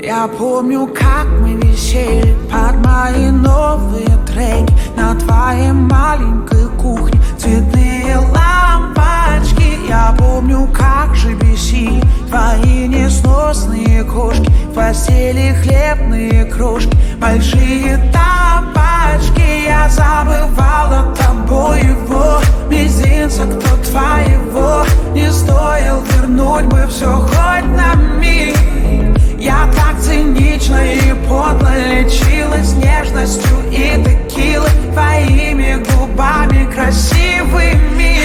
Я помню, как мы висели под мои новые треки на твоей маленькой кухне, цветные лампочки. Я помню, как же бесили твои несносные кошки, в постели хлебные крошки, большие тапочки. Я забывала тобой его мизинца, кто твоего не стоил, вернуть бы все хоть на миг. Я так цинично и подло лечилась нежностью и текилой, твоими губами красивыми.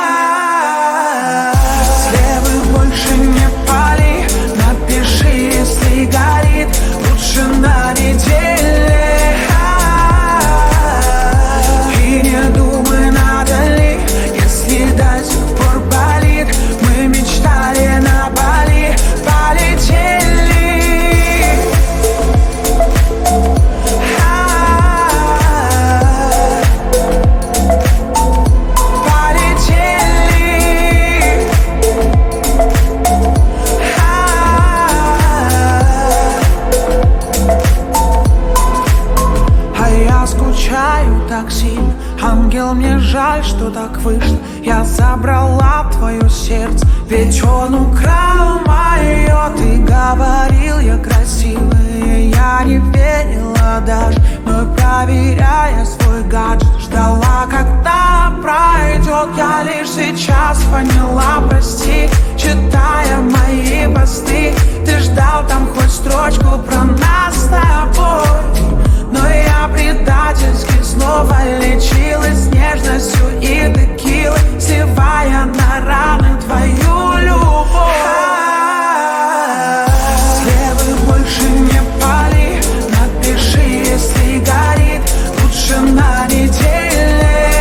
Слева больше не пали, напиши, если горит, лучше на неделе. И не думай, надо ли, если до сих пор болит. Мы мечтали на Бали, полетели. Так сильно, ангел, мне жаль, что так вышло. Я забрала твое сердце, ведь он украл мое. Ты говорил, я красивая, я не верила даже, но проверяя свой гаджет, ждала, когда пройдет. Я лишь сейчас поняла, прости, читая мои посты. Ты ждал там хоть строчку про нас с тобой, но я предательски снова лечилась нежностью и текилой, сливая на раны твою любовь. Слева больше не пали, напиши, если горит, лучше на неделе.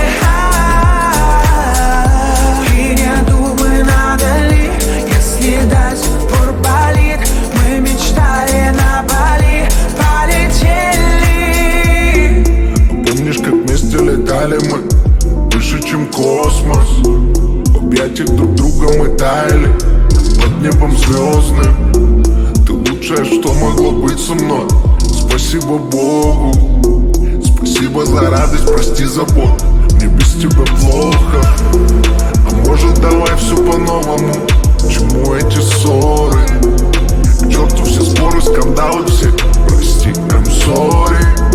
И не думай, надо ли, если до сих пор болит. Мы мечтали на Бали, полетели. Помнишь, как вместе летали мы выше, чем космос? В объятиях друг друга мы таяли под небом звездным. Ты лучшее, что могло быть со мной. Спасибо Богу, спасибо за радость, прости за боль. Мне без тебя плохо, а может давай все по-новому. К чему эти ссоры? К черту все споры, скандалы все. Прости, I'm sorry.